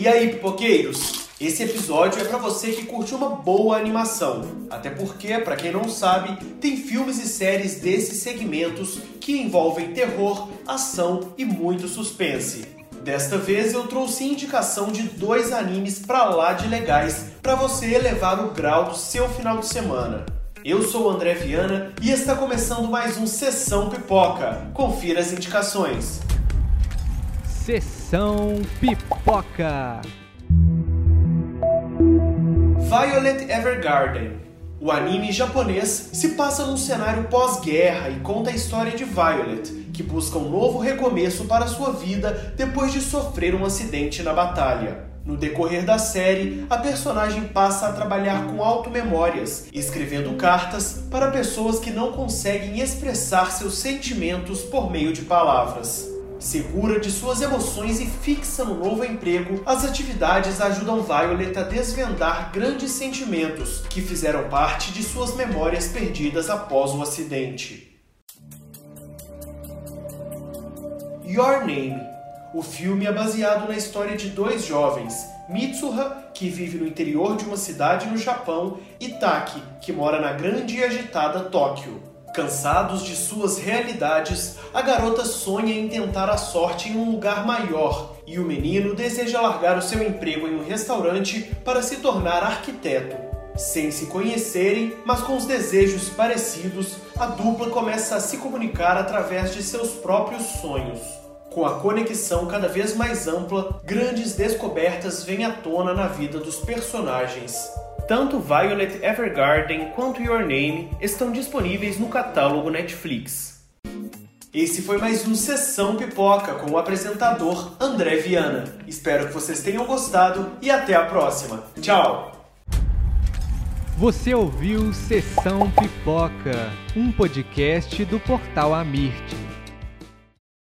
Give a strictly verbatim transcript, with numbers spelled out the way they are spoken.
E aí, pipoqueiros? Esse episódio é pra você que curte uma boa animação. Até porque, pra quem não sabe, tem filmes e séries desses segmentos que envolvem terror, ação e muito suspense. Desta vez eu trouxe indicação de dois animes pra lá de legais pra você elevar o grau do seu final de semana. Eu sou o André Viana e está começando mais um Sessão Pipoca. Confira as indicações. Sessão Pipoca. Violet Evergarden. O anime japonês se passa num cenário pós-guerra e conta a história de Violet, que busca um novo recomeço para sua vida depois de sofrer um acidente na batalha. No decorrer da série, a personagem passa a trabalhar com auto-memórias, escrevendo cartas para pessoas que não conseguem expressar seus sentimentos por meio de palavras. Segura de suas emoções e fixa no novo emprego, as atividades ajudam Violet a desvendar grandes sentimentos que fizeram parte de suas memórias perdidas após o acidente. Your Name. O filme é baseado na história de dois jovens, Mitsuha, que vive no interior de uma cidade no Japão, e Taki, que mora na grande e agitada Tóquio. Cansados de suas realidades, a garota sonha em tentar a sorte em um lugar maior, e o menino deseja largar o seu emprego em um restaurante para se tornar arquiteto. Sem se conhecerem, mas com os desejos parecidos, a dupla começa a se comunicar através de seus próprios sonhos. Com a conexão cada vez mais ampla, grandes descobertas vêm à tona na vida dos personagens. Tanto Violet Evergarden quanto Your Name estão disponíveis no catálogo Netflix. Esse foi mais um Sessão Pipoca com o apresentador André Viana. Espero que vocês tenham gostado e até a próxima. Tchau! Você ouviu Sessão Pipoca, um podcast do portal Amirte.